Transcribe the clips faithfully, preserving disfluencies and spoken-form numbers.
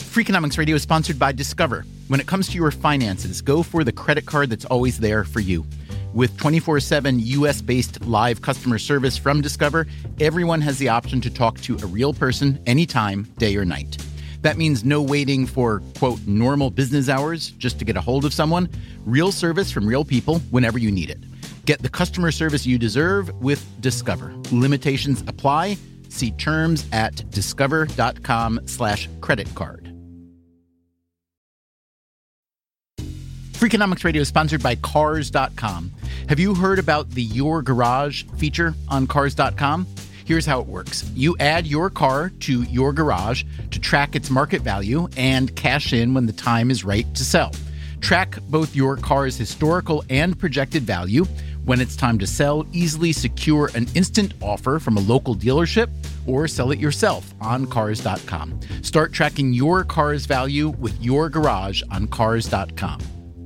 Freakonomics Radio is sponsored by Discover. When it comes to your finances, go for the credit card that's always there for you. With twenty-four seven U S-based live customer service from Discover, everyone has the option to talk to a real person anytime, day or night. That means no waiting for, quote, normal business hours just to get a hold of someone. Real service from real people whenever you need it. Get the customer service you deserve with Discover. Limitations apply. See terms at discover.com slash credit card. Freakonomics Radio is sponsored by Cars dot com. Have you heard about the Your Garage feature on Cars dot com? Here's how it works. You add your car to your garage to track its market value and cash in when the time is right to sell. Track both your car's historical and projected value. When it's time to sell, easily secure an instant offer from a local dealership or sell it yourself on Cars dot com. Start tracking your car's value with your garage on Cars dot com.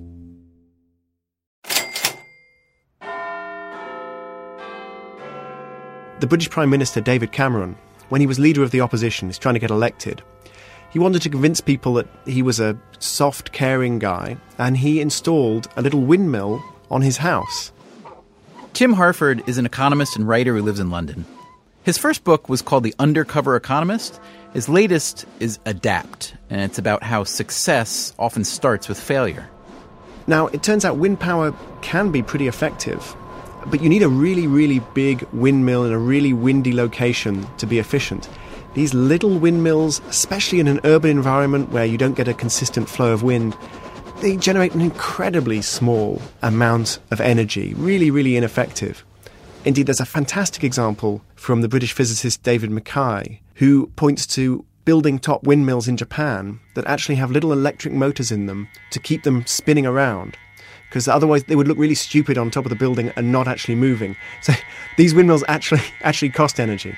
The British Prime Minister David Cameron, when he was leader of the opposition, is trying to get elected. He wanted to convince people that he was a soft, caring guy, and he installed a little windmill on his house. Tim Harford is an economist and writer who lives in London. His first book was called The Undercover Economist. His latest is Adapt, and it's about how success often starts with failure. Now, it turns out wind power can be pretty effective, but you need a really, really big windmill in a really windy location to be efficient. These little windmills, especially in an urban environment where you don't get a consistent flow of wind, they generate an incredibly small amount of energy, really, really ineffective. Indeed, there's a fantastic example from the British physicist David Mackay, who points to building top windmills in Japan that actually have little electric motors in them to keep them spinning around, because otherwise they would look really stupid on top of the building and not actually moving. So these windmills actually actually cost energy.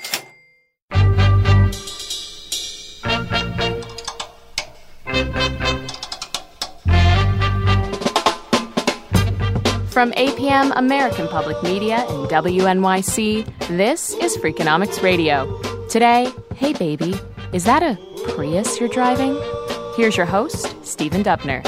From A P M American Public Media and W N Y C, this is Freakonomics Radio. Today, hey baby, is that a Prius you're driving? Here's your host, Stephen Dubner.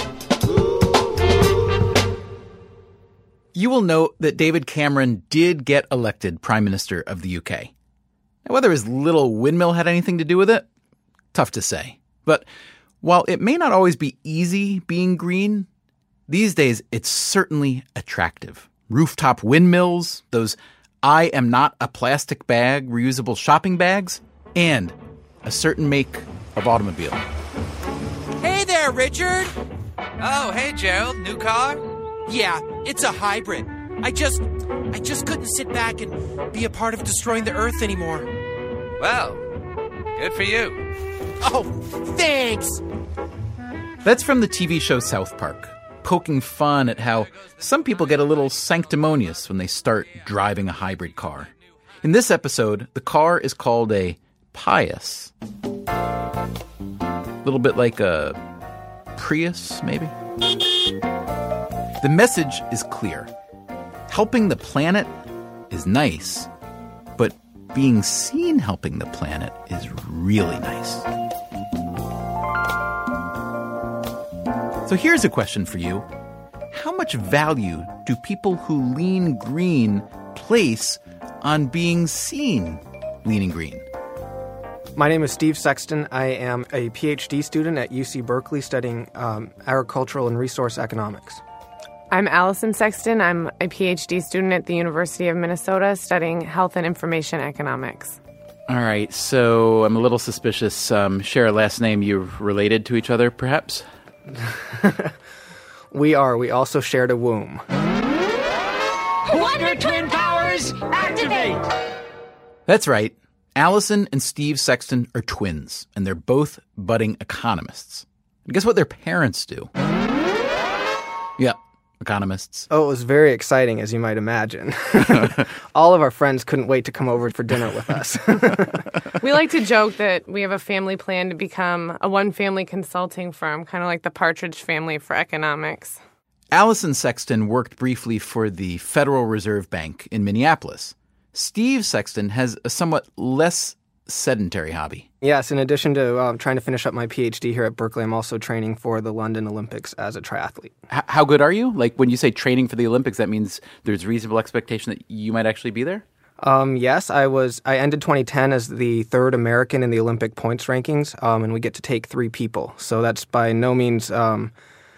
You will note that David Cameron did get elected Prime Minister of the U K. Now, whether his little windmill had anything to do with it, tough to say. But while it may not always be easy being green, these days it's certainly attractive. Rooftop windmills, those I am not a plastic bag reusable shopping bags, and a certain make of automobile. Hey there, Richard! Oh, hey, Gerald. New car? Yeah, it's a hybrid. I just, I just couldn't sit back and be a part of destroying the Earth anymore. Well, good for you. Oh, thanks! That's from the T V show South Park, poking fun at how some people get a little sanctimonious when they start driving a hybrid car. In this episode, the car is called a Pius. A little bit like a Prius, maybe? The message is clear. Helping the planet is nice, but being seen helping the planet is really nice. So here's a question for you. How much value do people who lean green place on being seen leaning green? My name is Steve Sexton. I am a P H D student at U C Berkeley studying um, agricultural and resource economics. I'm Allison Sexton. I'm a P H D student at the University of Minnesota studying health and information economics. All right, so I'm a little suspicious. Um, share a last name. You're related to each other, perhaps? We are. We also shared a womb. Wonder Twin Powers, activate! That's right. Allison and Steve Sexton are twins, and they're both budding economists. And guess what their parents do? Yeah, economists. Oh, it was very exciting, as you might imagine. All of our friends couldn't wait to come over for dinner with us. We like to joke that we have a family plan to become a one-family consulting firm, kind of like the Partridge Family for economics. Allison Sexton worked briefly for the Federal Reserve Bank in Minneapolis. Steve Sexton has a somewhat less sedentary hobby. Yes, in addition to um, trying to finish up my PhD here at Berkeley, I'm also training for the London Olympics as a triathlete. H- how good are you? Like, when you say training for the Olympics, that means there's reasonable expectation that you might actually be there? Um, yes, I was. I ended twenty ten as the third American in the Olympic points rankings, um, and we get to take three people. So that's by no means, um,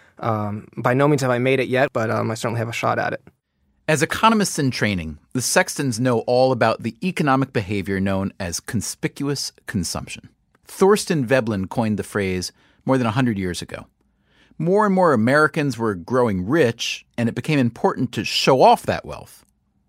um, by no means have I made it yet, but um, I certainly have a shot at it. As economists in training, the Sextons know all about the economic behavior known as conspicuous consumption. Thorstein Veblen coined the phrase more than one hundred years ago. More and more Americans were growing rich, and it became important to show off that wealth.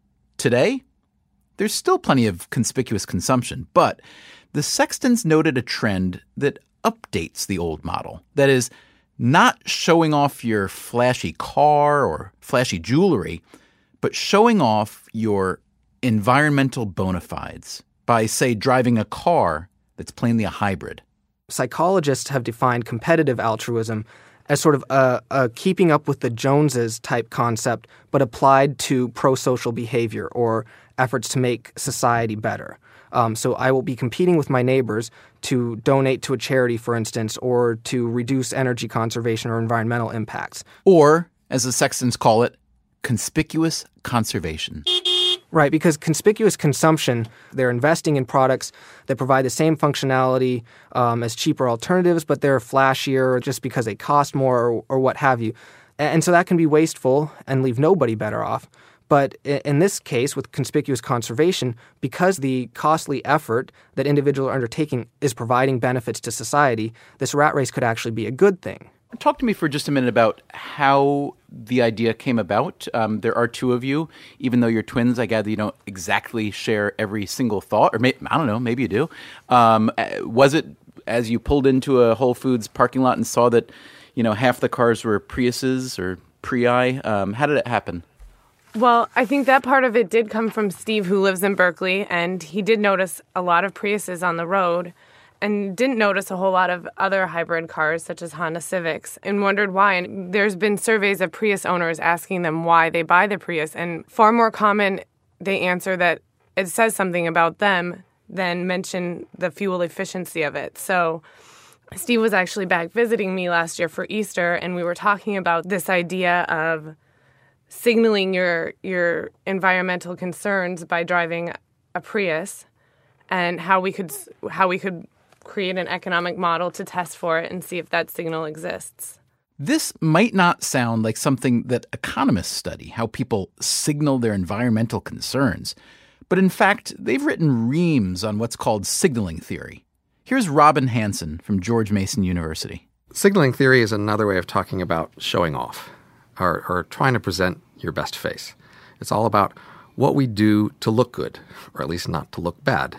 Today, there's still plenty of conspicuous consumption, but the Sextons noted a trend that updates the old model. That is, not showing off your flashy car or flashy jewelry, but showing off your environmental bona fides by, say, driving a car that's plainly a hybrid. Psychologists have defined competitive altruism as sort of a, a keeping up with the Joneses type concept, but applied to pro-social behavior or efforts to make society better. Um, so I will be competing with my neighbors to donate to a charity, for instance, or to reduce energy conservation or environmental impacts. Or, as the Sextons call it, conspicuous conservation. Right, because conspicuous consumption, they're investing in products that provide the same functionality um, as cheaper alternatives, but they're flashier just because they cost more or, or what have you. And so that can be wasteful and leave nobody better off. But in this case, with conspicuous conservation, because the costly effort that individuals are undertaking is providing benefits to society, this rat race could actually be a good thing. Talk to me for just a minute about how the idea came about. Um, there are two of you. Even though you're twins, I gather you don't exactly share every single thought. Or may, I don't know, maybe you do. Um, was it as you pulled into a Whole Foods parking lot and saw that, you know, half the cars were Priuses or Prii? Um, how did it happen? Well, I think that part of it did come from Steve, who lives in Berkeley, and he did notice a lot of Priuses on the road and didn't notice a whole lot of other hybrid cars, such as Honda Civics, and wondered why. And there's been surveys of Prius owners asking them why they buy the Prius, and far more common, they answer that it says something about them than mention the fuel efficiency of it. So Steve was actually back visiting me last year for Easter, and we were talking about this idea of signaling your your environmental concerns by driving a Prius, and how we could how we could create an economic model to test for it and see if that signal exists. This might not sound like something that economists study, how people signal their environmental concerns. But in fact, they've written reams on what's called signaling theory. Here's Robin Hanson from George Mason University. Signaling theory is another way of talking about showing off, or, or trying to present your best face. It's all about what we do to look good, or at least not to look bad.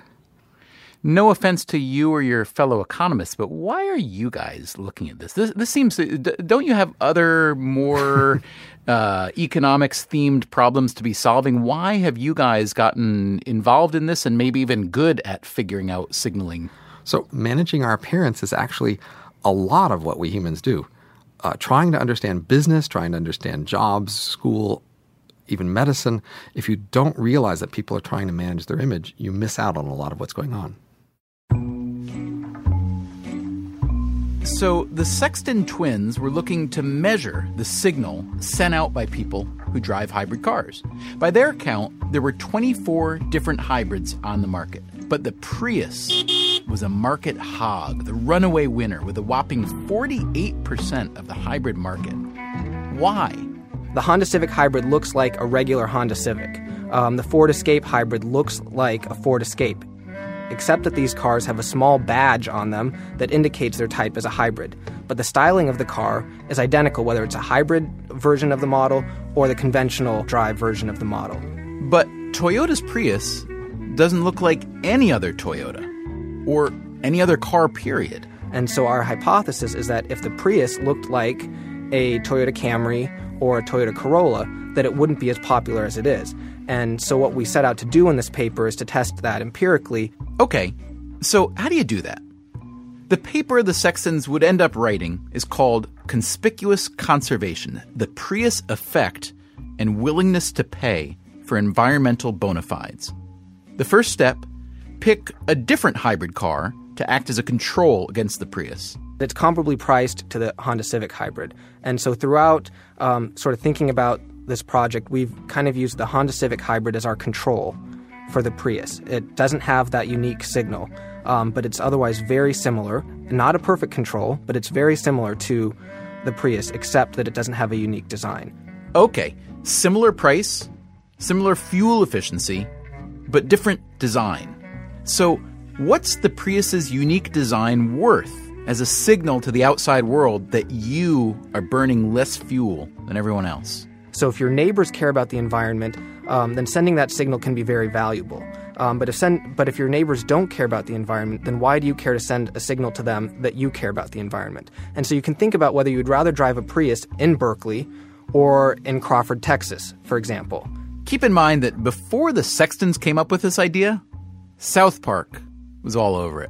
No offense to you or your fellow economists, but why are you guys looking at this? This, this seems to, don't you have other more uh, economics-themed problems to be solving? Why have you guys gotten involved in this and maybe even good at figuring out signaling? So managing our appearance is actually a lot of what we humans do. Uh, trying to understand business, trying to understand jobs, school, even medicine. If you don't realize that people are trying to manage their image, you miss out on a lot of what's going on. So the Sexton twins were looking to measure the signal sent out by people who drive hybrid cars. By their count, there were twenty-four different hybrids on the market. But the Prius was a market hog, the runaway winner, with a whopping forty-eight percent of the hybrid market. Why? The Honda Civic Hybrid looks like a regular Honda Civic. Um, the Ford Escape Hybrid looks like a Ford Escape, except that these cars have a small badge on them that indicates their type as a hybrid. But the styling of the car is identical, whether it's a hybrid version of the model or the conventional drive version of the model. But Toyota's Prius doesn't look like any other Toyota or any other car, period. And so our hypothesis is that if the Prius looked like a Toyota Camry or a Toyota Corolla, that it wouldn't be as popular as it is. And so what we set out to do in this paper is to test that empirically. Okay, so how do you do that? The paper the Sextons would end up writing is called Conspicuous Conservation, the Prius Effect and Willingness to Pay for Environmental Bona Fides. The first step, pick a different hybrid car to act as a control against the Prius. It's comparably priced to the Honda Civic Hybrid. And so throughout um, sort of thinking about this project, we've kind of used the Honda Civic Hybrid as our control for the Prius. It doesn't have that unique signal, um, but it's otherwise very similar. Not a perfect control, but it's very similar to the Prius, except that it doesn't have a unique design. Okay, similar price, similar fuel efficiency, but different design. So what's the Prius's unique design worth as a signal to the outside world that you are burning less fuel than everyone else? So if your neighbors care about the environment, um, then sending that signal can be very valuable. Um, but if send, but if your neighbors don't care about the environment, then why do you care to send a signal to them that you care about the environment? And so you can think about whether you'd rather drive a Prius in Berkeley or in Crawford, Texas, for example. Keep in mind that before the Sextons came up with this idea, South Park was all over it.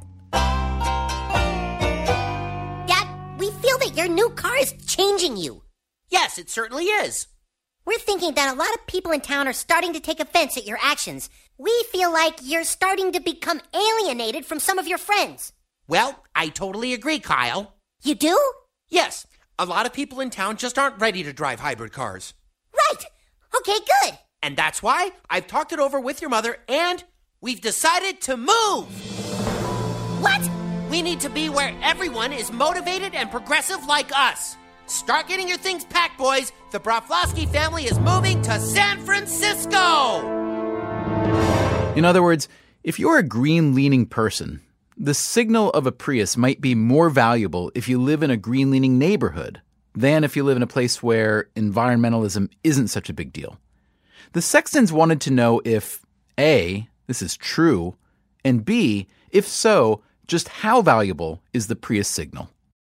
Dad, we feel that your new car is changing you. Yes, it certainly is. We're thinking that a lot of people in town are starting to take offense at your actions. We feel like you're starting to become alienated from some of your friends. Well, I totally agree, Kyle. You do? Yes, a lot of people in town just aren't ready to drive hybrid cars. Right. Okay, good. And that's why I've talked it over with your mother, and we've decided to move. What? We need to be where everyone is motivated and progressive like us. Start getting your things packed, boys. The Broflovsky family is moving to San Francisco. In other words, if you're a green-leaning person, the signal of a Prius might be more valuable if you live in a green-leaning neighborhood than if you live in a place where environmentalism isn't such a big deal. The Sextons wanted to know if, A, this is true, and B, if so, just how valuable is the Prius signal?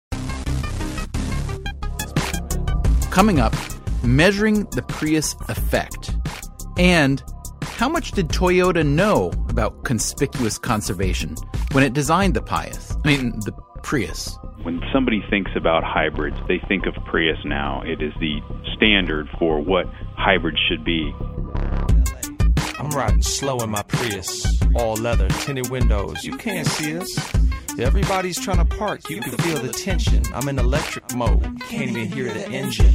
Coming up, measuring the Prius effect. And how much did Toyota know about conspicuous conservation when it designed the Prius? I mean, the Prius. When somebody thinks about hybrids, they think of Prius now. It is the standard for what hybrids should be. I'm riding slow in my Prius, all leather, tinted windows. You can't see us. Everybody's trying to park. You can feel the tension. I'm in electric mode. Can't even hear the engine.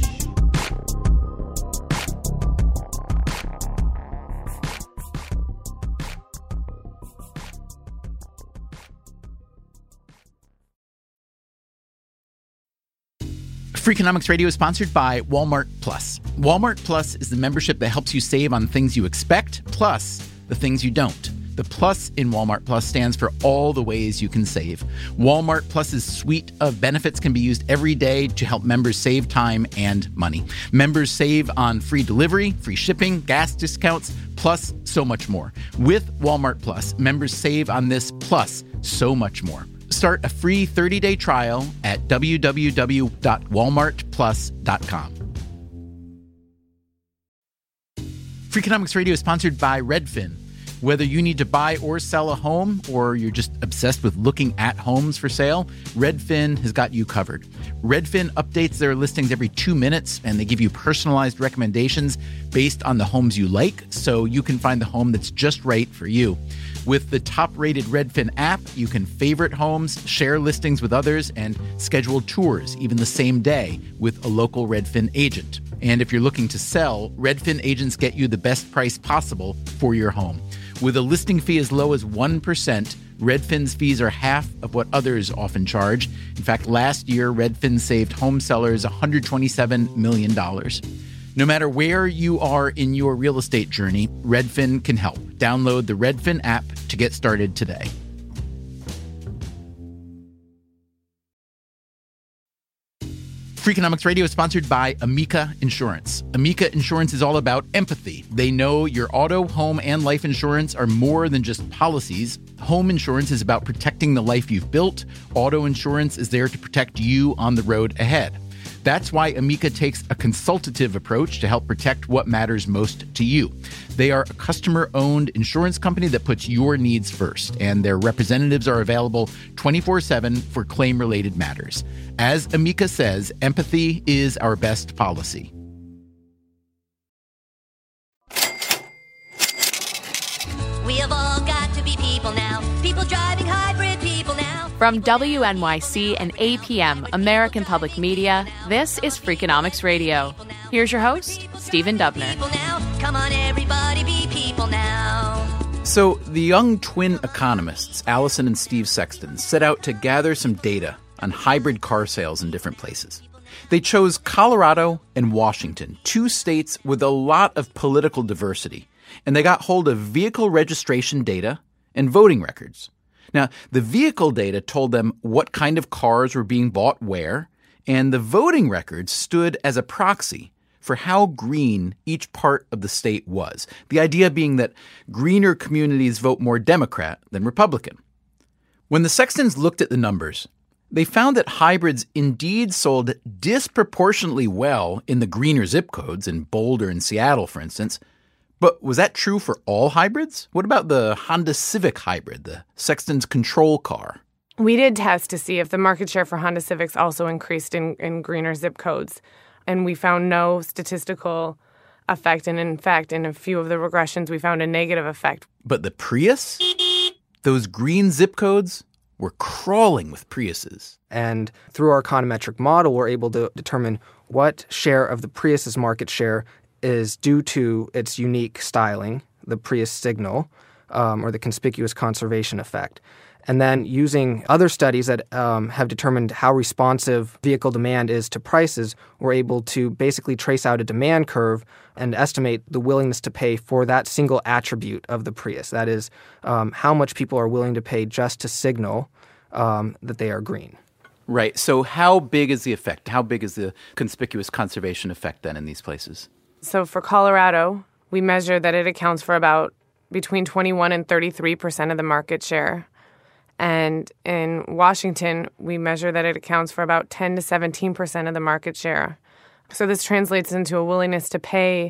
Freakonomics Radio is sponsored by Walmart Plus. Walmart Plus is the membership that helps you save on things you expect, plus the things you don't. The plus in Walmart Plus stands for all the ways you can save. Walmart Plus's suite of benefits can be used every day to help members save time and money. Members save on free delivery, free shipping, gas discounts, plus so much more. With Walmart Plus, members save on this plus so much more. Start a free thirty-day trial at w w w dot walmart plus dot com. Freakonomics Radio is sponsored by Redfin. Whether you need to buy or sell a home, or you're just obsessed with looking at homes for sale, Redfin has got you covered. Redfin updates their listings every two minutes, and they give you personalized recommendations based on the homes you like, so you can find the home that's just right for you. With the top-rated Redfin app, you can favorite homes, share listings with others, and schedule tours even the same day with a local Redfin agent. And if you're looking to sell, Redfin agents get you the best price possible for your home. With a listing fee as low as one percent, Redfin's fees are half of what others often charge. In fact, last year, Redfin saved home sellers one hundred twenty-seven million dollars. No matter where you are in your real estate journey, Redfin can help. Download the Redfin app to get started today. Freakonomics Radio is sponsored by Amica Insurance. Amica Insurance is all about empathy. They know your auto, home, and life insurance are more than just policies. Home insurance is about protecting the life you've built. Auto insurance is there to protect you on the road ahead. That's why Amica takes a consultative approach to help protect what matters most to you. They are a customer-owned insurance company that puts your needs first, and their representatives are available twenty-four seven for claim-related matters. As Amica says, empathy is our best policy. We have all got to be people now. From W N Y C and A P M, American Public Media, this is Freakonomics Radio. Here's your host, Stephen Dubner. Come on, everybody, be people now. So the young twin economists, Allison and Steve Sexton, set out to gather some data on hybrid car sales in different places. They chose Colorado and Washington, two states with a lot of political diversity, and they got hold of vehicle registration data and voting records. Now, the vehicle data told them what kind of cars were being bought where, and the voting records stood as a proxy for how green each part of the state was. The idea being that greener communities vote more Democrat than Republican. When the Sextons looked at the numbers, they found that hybrids indeed sold disproportionately well in the greener zip codes in Boulder and Seattle, for instance. But was that true for all hybrids? What about the Honda Civic hybrid, the Sexton's control car? We did test to see if the market share for Honda Civics also increased in, in greener zip codes. And we found no statistical effect. And in fact, in a few of the regressions, we found a negative effect. But the Prius? Those green zip codes were crawling with Priuses. And through our econometric model, we're able to determine what share of the Prius's market share is due to its unique styling, the Prius signal, um, or the conspicuous conservation effect. And then using other studies that um, have determined how responsive vehicle demand is to prices, we're able to basically trace out a demand curve and estimate the willingness to pay for that single attribute of the Prius. That is, um, how much people are willing to pay just to signal um, that they are green. Right. So how big is the effect? How big is the conspicuous conservation effect then in these places? So for Colorado, we measure that it accounts for about between twenty-one and thirty-three percent of the market share. And in Washington, we measure that it accounts for about ten to seventeen percent of the market share. So this translates into a willingness to pay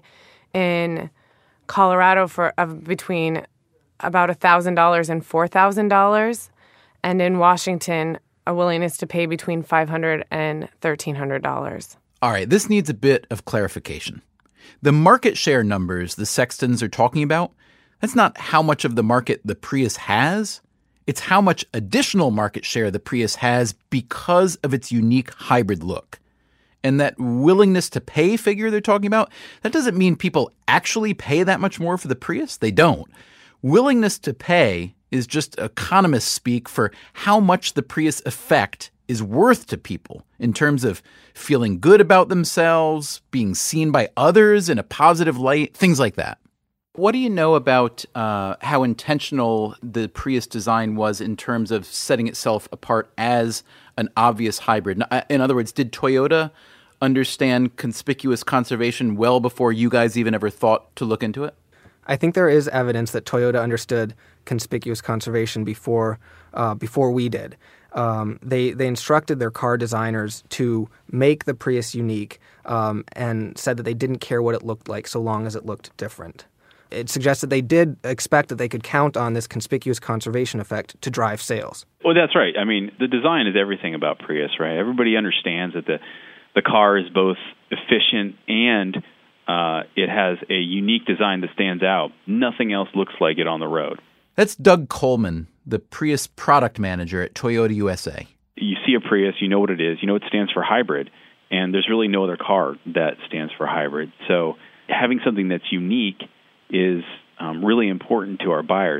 in Colorado for of between about one thousand dollars and four thousand dollars, and in Washington, a willingness to pay between five hundred dollars and one thousand three hundred dollars. All right, this needs a bit of clarification. The market share numbers the Sextons are talking about, that's not how much of the market the Prius has. It's how much additional market share the Prius has because of its unique hybrid look. And that willingness to pay figure they're talking about, that doesn't mean people actually pay that much more for the Prius. They don't. Willingness to pay is just economist speak for how much the Prius effect is worth to people in terms of feeling good about themselves, being seen by others in a positive light, things like that. What do you know about uh, how intentional the Prius design was in terms of setting itself apart as an obvious hybrid? In other words, did Toyota understand conspicuous conservation well before you guys even ever thought to look into it? I think there is evidence that Toyota understood conspicuous conservation before uh, before we did. Um, they they instructed their car designers to make the Prius unique um, and said that they didn't care what it looked like so long as it looked different. It suggests that they did expect that they could count on this conspicuous conservation effect to drive sales. Well, that's right. I mean, the design is everything about Prius, right? Everybody understands that the the car is both efficient and uh, it has a unique design that stands out. Nothing else looks like it on the road. That's Doug Coleman, the Prius product manager at Toyota U S A. You see a Prius, you know what it is, you know it stands for hybrid, and there's really no other car that stands for hybrid. So having something that's unique is um, really important to our buyers.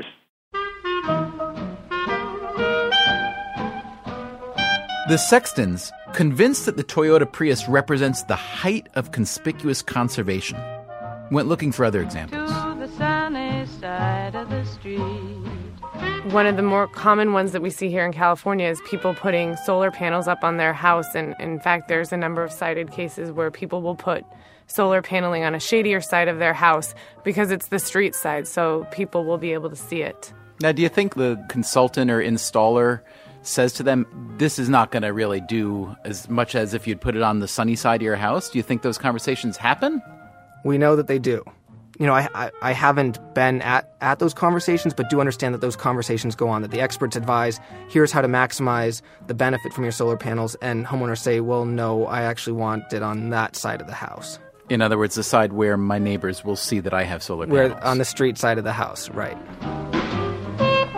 The Sextons, convinced that the Toyota Prius represents the height of conspicuous conservation, went looking for other examples. The sunny side of the street. One of the more common ones that we see here in California is people putting solar panels up on their house. And in fact, there's a number of cited cases where people will put solar paneling on a shadier side of their house because it's the street side, so people will be able to see it. Now, do you think the consultant or installer says to them, this is not going to really do as much as if you'd put it on the sunny side of your house? Do you think those conversations happen? We know that they do. You know, I, I, I haven't been at, at those conversations, but do understand that those conversations go on, that the experts advise, here's how to maximize the benefit from your solar panels, and homeowners say, well, no, I actually want it on that side of the house. In other words, the side where my neighbors will see that I have solar panels. Where on the street side of the house, right.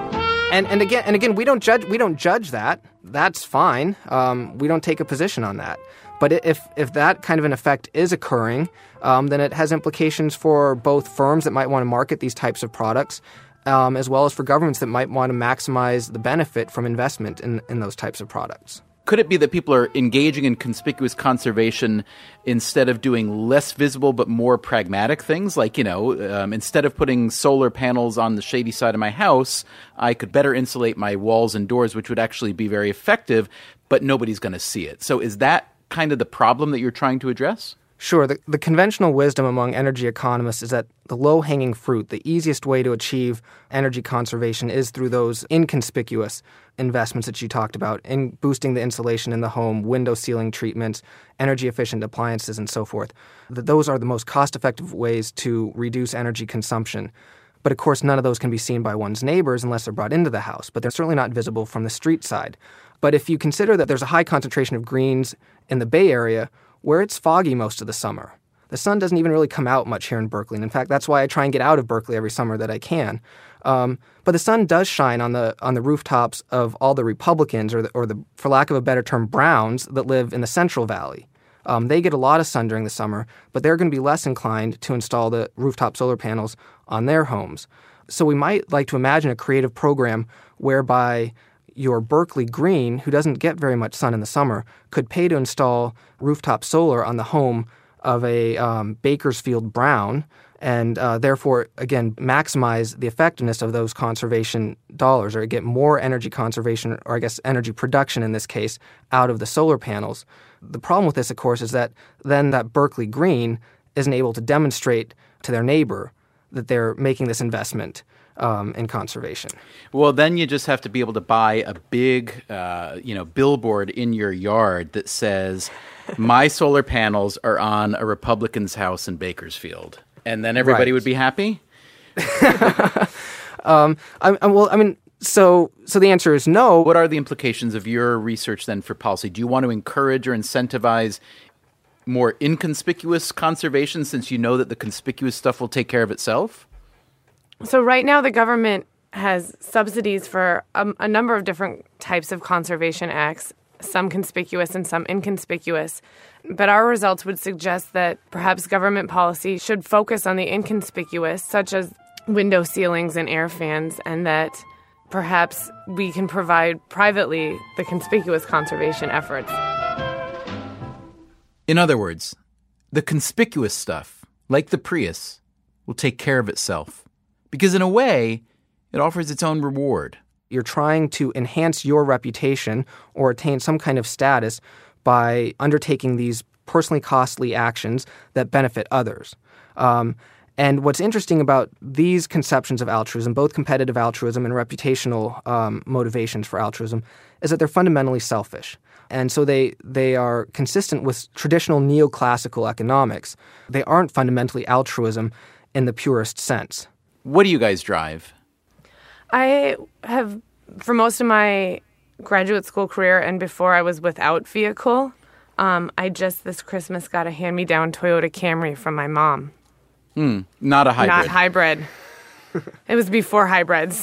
And and again and again we don't judge we don't judge that. That's fine. Um, we don't take a position on that. But if if that kind of an effect is occurring, um, then it has implications for both firms that might want to market these types of products, um, as well as for governments that might want to maximize the benefit from investment in, in those types of products. Could it be that people are engaging in conspicuous conservation instead of doing less visible but more pragmatic things? Like, you know, um, instead of putting solar panels on the shady side of my house, I could better insulate my walls and doors, which would actually be very effective, but nobody's going to see it. So is that kind of the problem that you're trying to address? Sure. The, the conventional wisdom among energy economists is that the low-hanging fruit, the easiest way to achieve energy conservation is through those inconspicuous investments that you talked about, in boosting the insulation in the home, window sealing treatments, energy-efficient appliances, and so forth. That those are the most cost-effective ways to reduce energy consumption. But of course, none of those can be seen by one's neighbors unless they're brought into the house, but they're certainly not visible from the street side. But if you consider that there's a high concentration of greens in the Bay Area, where it's foggy most of the summer, the sun doesn't even really come out much here in Berkeley. And in fact, that's why I try and get out of Berkeley every summer that I can. Um, but the sun does shine on the on the rooftops of all the Republicans, or the, or the, for lack of a better term, Browns that live in the Central Valley. Um, they get a lot of sun during the summer, but they're going to be less inclined to install the rooftop solar panels on their homes. So we might like to imagine a creative program whereby your Berkeley green, who doesn't get very much sun in the summer, could pay to install rooftop solar on the home of a um, Bakersfield Brown, and uh, therefore, again, maximize the effectiveness of those conservation dollars, or get more energy conservation, or I guess energy production in this case, out of the solar panels. The problem with this, of course, is that then that Berkeley green isn't able to demonstrate to their neighbor that they're making this investment Um, in conservation. Well, then you just have to be able to buy a big, uh, you know, billboard in your yard that says, "My solar panels are on a Republican's house in Bakersfield," and then everybody Right. would be happy. um, I, I, well, I mean, so so the answer is no. What are the implications of your research then for policy? Do you want to encourage or incentivize more inconspicuous conservation, since you know that the conspicuous stuff will take care of itself? So right now the government has subsidies for a, a number of different types of conservation acts, some conspicuous and some inconspicuous. But our results would suggest that perhaps government policy should focus on the inconspicuous, such as window ceilings and air fans, and that perhaps we can provide privately the conspicuous conservation efforts. In other words, the conspicuous stuff, like the Prius, will take care of itself. Because in a way, it offers its own reward. You're trying to enhance your reputation or attain some kind of status by undertaking these personally costly actions that benefit others. Um, and what's interesting about these conceptions of altruism, both competitive altruism and reputational um, motivations for altruism, is that they're fundamentally selfish. And so they they are consistent with traditional neoclassical economics. They aren't fundamentally altruism in the purest sense. What do you guys drive? I have, for most of my graduate school career and before I was without vehicle, um, I just this Christmas got a hand-me-down Toyota Camry from my mom. Hmm, not a hybrid. Not hybrid. It was before hybrids.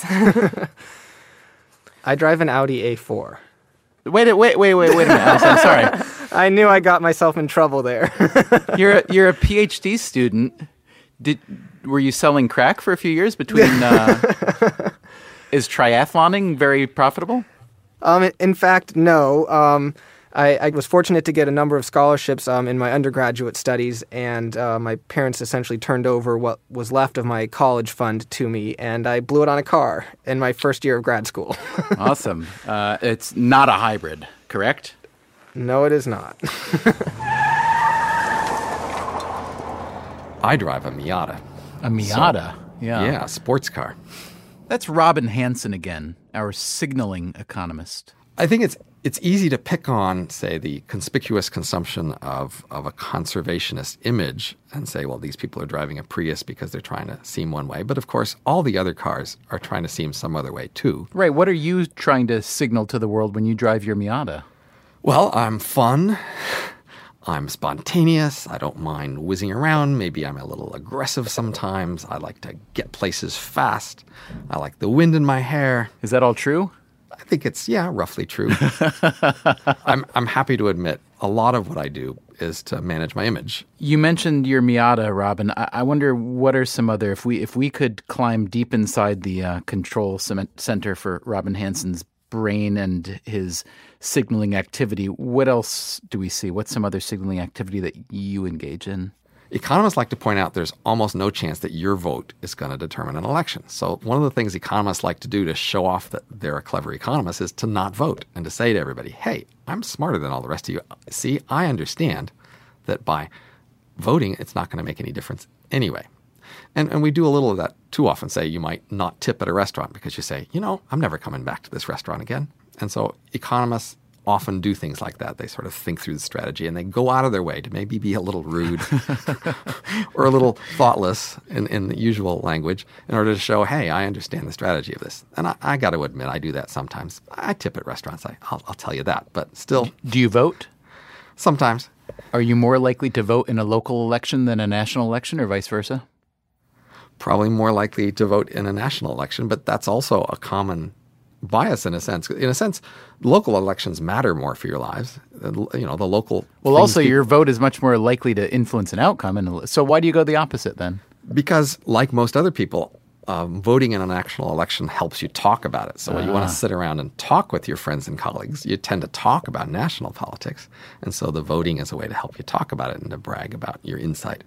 I drive an Audi A four. Wait, wait, wait, wait, wait a minute. I'm, I'm sorry. I knew I got myself in trouble there. You're a, you're a PhD student. Did were you selling crack for a few years between? Uh, is triathloning very profitable? Um, in fact, no. Um, I, I was fortunate to get a number of scholarships um, in my undergraduate studies, and uh, my parents essentially turned over what was left of my college fund to me, and I blew it on a car in my first year of grad school. Awesome. Uh, it's not a hybrid, correct? No, it is not. I drive a Miata. A Miata? So, yeah. Yeah, a sports car. That's Robin Hanson again, our signaling economist. I think it's it's easy to pick on, say, the conspicuous consumption of, of a conservationist image and say, well, these people are driving a Prius because they're trying to seem one way. But of course, all the other cars are trying to seem some other way too. Right. What are you trying to signal to the world when you drive your Miata? Well, I'm fun. I'm spontaneous. I don't mind whizzing around. Maybe I'm a little aggressive sometimes. I like to get places fast. I like the wind in my hair. Is that all true? I think it's, yeah, roughly true. I'm I'm happy to admit a lot of what I do is to manage my image. You mentioned your Miata, Robin. I, I wonder what are some other, if we if we could climb deep inside the uh, control center for Robin Hansen's brain and his signaling activity, what else do we see? What's some other signaling activity that you engage in? Economists like to point out there's almost no chance that your vote is going to determine an election. So one of the things economists like to do to show off that they're a clever economist is to not vote and to say to everybody, hey, I'm smarter than all the rest of you. See, I understand that by voting, it's not going to make any difference anyway. And and we do a little of that too often. Say you might not tip at a restaurant because you say, you know, I'm never coming back to this restaurant again. And so economists often do things like that. They sort of think through the strategy and they go out of their way to maybe be a little rude or a little thoughtless in, in the usual language in order to show, hey, I understand the strategy of this. And I, I got to admit, I do that sometimes. I tip at restaurants. I, I'll, I'll tell you that. But still. Do you vote? Sometimes. Are you more likely to vote in a local election than a national election or vice versa? Probably more likely to vote in a national election, but that's also a common bias in a sense. In a sense, local elections matter more for your lives. You know, the local. Well, also your vote is much more likely to influence an outcome. And so why do you go the opposite then? Because like most other people, um, voting in an actual election helps you talk about it. So when Ah. you want to sit around and talk with your friends and colleagues, you tend to talk about national politics. And so the voting is a way to help you talk about it and to brag about your insight.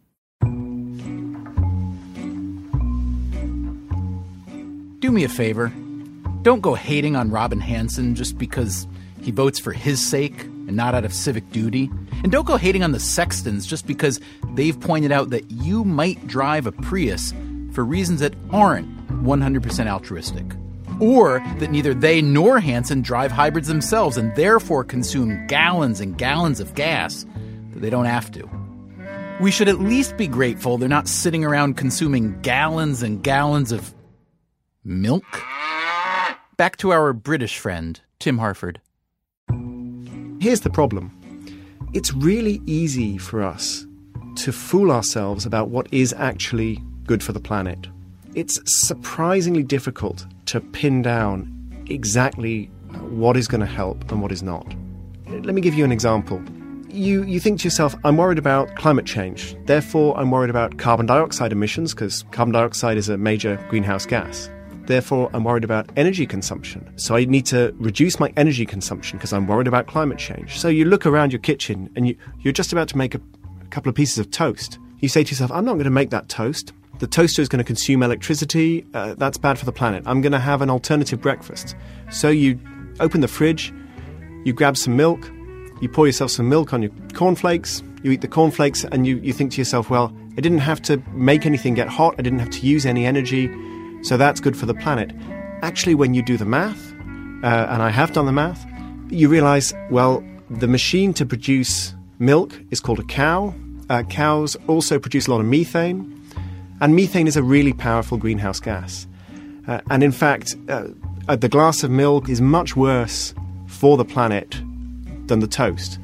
Do me a favor. Don't go hating on Robin Hansen just because he votes for his sake and not out of civic duty. And don't go hating on the Sextons just because they've pointed out that you might drive a Prius for reasons that aren't one hundred percent altruistic. Or that neither they nor Hansen drive hybrids themselves and therefore consume gallons and gallons of gas that they don't have to. We should at least be grateful they're not sitting around consuming gallons and gallons of milk. Back to our British friend, Tim Harford. Here's the problem. It's really easy for us to fool ourselves about what is actually good for the planet. It's surprisingly difficult to pin down exactly what is going to help and what is not. Let me give you an example. You, you think to yourself, I'm worried about climate change. Therefore, I'm worried about carbon dioxide emissions because carbon dioxide is a major greenhouse gas. Therefore, I'm worried about energy consumption. So I need to reduce my energy consumption because I'm worried about climate change. So you look around your kitchen and you, you're just about to make a, a couple of pieces of toast. You say to yourself, I'm not going to make that toast. The toaster is going to consume electricity. Uh, that's bad for the planet. I'm going to have an alternative breakfast. So you open the fridge, you grab some milk, you pour yourself some milk on your cornflakes, you eat the cornflakes, and you, you think to yourself, well, I didn't have to make anything get hot. I didn't have to use any energy. So that's good for the planet. Actually, when you do the math, uh, and I have done the math, you realize, well, the machine to produce milk is called a cow. Uh, cows also produce a lot of methane. And methane is a really powerful greenhouse gas. Uh, and in fact, uh, uh, the glass of milk is much worse for the planet than the toast.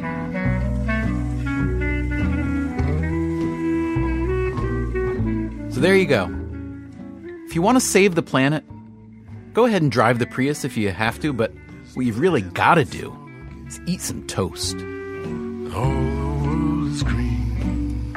So there you go. If you want to save the planet, go ahead and drive the Prius if you have to, but what you've really got to do is eat some toast. All the world is green.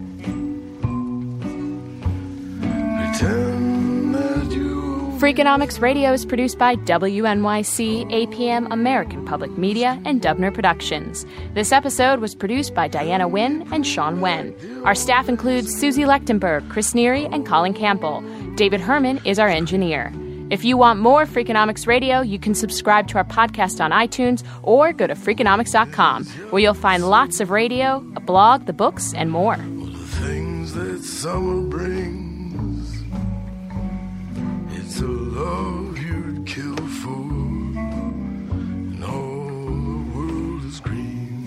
Pretend that you... Freakonomics Radio is produced by W N Y C, A P M, American Public Media, and Dubner Productions. This episode was produced by Diana Wynn and Sean Wen. Our staff includes Susie Lechtenberg, Chris Neary, and Colin Campbell. David Herman is our engineer. If you want more Freakonomics Radio, you can subscribe to our podcast on iTunes or go to Freakonomics dot com, where you'll find lots of radio, a blog, the books, and more. Things that summer brings, it's a love you'd kill for, and all the world is green.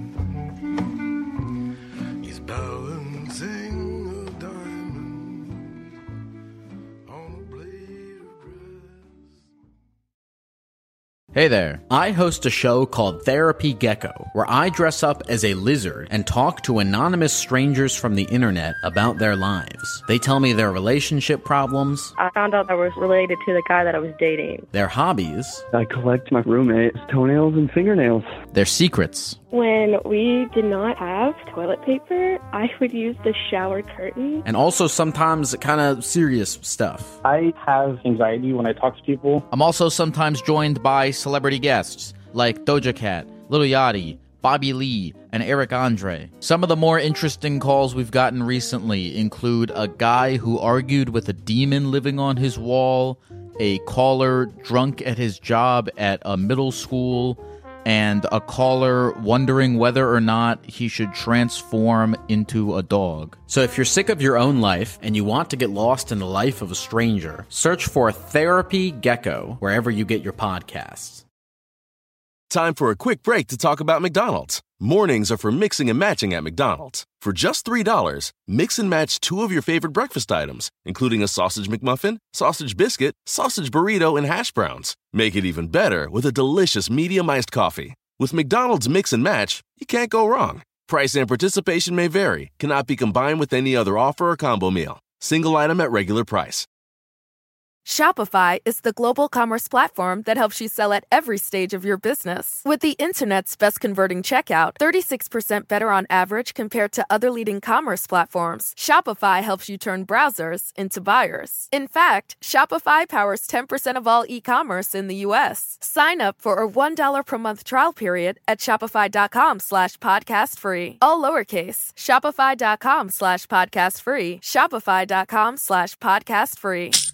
He's balancing a diamond on a blade of grass. Hey there. I host a show called Therapy Gecko, where I dress up as a lizard and talk to anonymous strangers from the internet about their lives. They tell me their relationship problems. I found out I was related to the guy that I was dating. Their hobbies. I collect my roommate's toenails and fingernails. Their secrets. When we did not have toilet paper, I would use the shower curtain. And also sometimes kind of serious stuff. I have anxiety when I talk to people. I'm also sometimes joined by celebrity guests like Doja Cat, Lil Yachty, Bobby Lee, and Eric Andre. Some of the more interesting calls we've gotten recently include a guy who argued with a demon living on his wall, a caller drunk at his job at a middle school, and a caller wondering whether or not he should transform into a dog. So if you're sick of your own life and you want to get lost in the life of a stranger, search for Therapy Gecko wherever you get your podcasts. Time for a quick break to talk about McDonald's. Mornings are for mixing and matching at McDonald's. For just three dollars, mix and match two of your favorite breakfast items, including a sausage McMuffin, sausage biscuit, sausage burrito, and hash browns. Make it even better with a delicious medium iced coffee. With McDonald's Mix and Match, you can't go wrong. Price and participation may vary, cannot be combined with any other offer or combo meal. Single item at regular price. Shopify is the global commerce platform that helps you sell at every stage of your business. With the internet's best converting checkout, thirty-six percent better on average compared to other leading commerce platforms, Shopify helps you turn browsers into buyers. In fact, Shopify powers ten percent of all e-commerce in the U S. Sign up for a one dollar per month trial period at shopify.com slash podcast free. All lowercase, shopify.com slash podcast free, shopify.com slash podcast free.